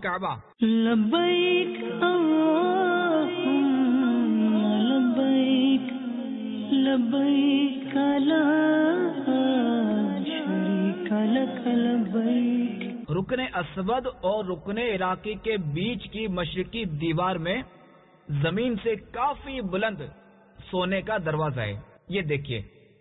الکعبہ. لبیک اللہم لبیک لبیک لا شریک لک لبیک. رکن اسود اور رکن عراقی کے بیچ کی مشرقی دیوار میں زمین سے کافی بلند سونے کا دروازہ ہے. یہ دیکھیے.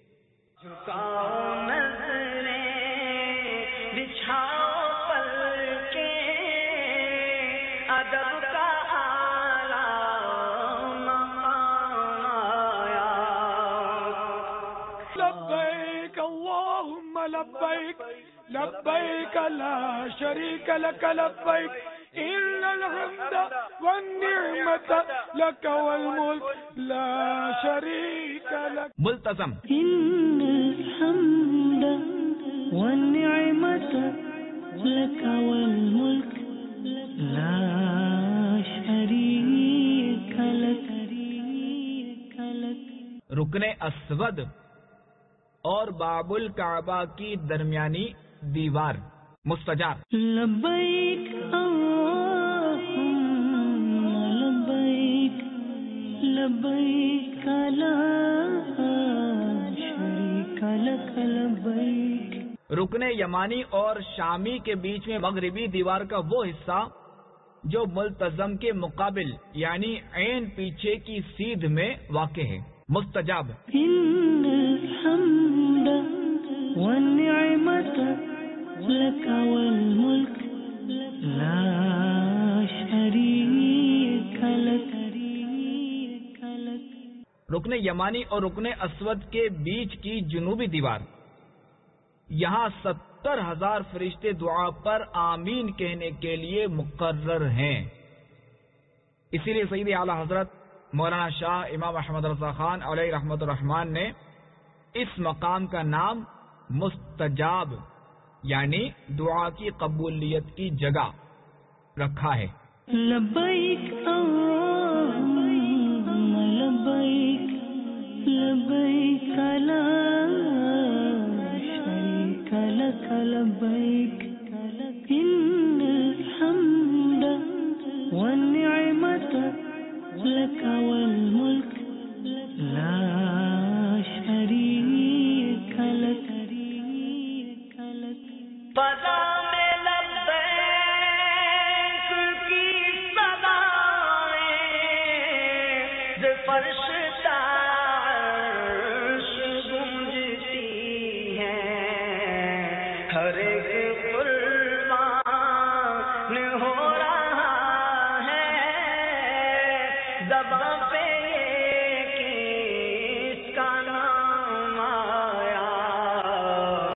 لبیک اللہم لبیک لبیک لا شریک لک لبیک ان الحمد والنعمت لک والملک لا شریک لک. ملتزم. ان الحمد والنعمت لک والملک لا شریک لک. رکن اسود اور باب الکعبہ کی درمیانی دیوار مستجاب. لبیک اللہم لبیک لبیک لا شریک لک لبیک. رکن یمانی اور شامی کے بیچ میں مغربی دیوار کا وہ حصہ جو ملتزم کے مقابل یعنی عین پیچھے کی سیدھ میں واقع ہے مستجاب. ان الحمد والنعمت لک والملک لا شریک لک. رکن یمانی اور رکن اسود کے بیچ کی جنوبی دیوار، یہاں 70,000 فرشتے دعا پر آمین کہنے کے لیے مقرر ہیں. اسی لیے سید اعلی حضرت مولانا شاہ امام احمد رضا خان علیہ رحمت الرحمان نے اس مقام کا نام مستجاب یعنی دعا کی قبولیت کی جگہ رکھا ہے. لبیک اللہم لبیک لبیک لا شریک لک لبیک ان الحمد والنعمت لک والملک لا شریک لک. فضا میں لبیک کی صدائیں ز فرش عرش گونجتی ہیں. ہر ایک قربان ہو رہا ہے زبان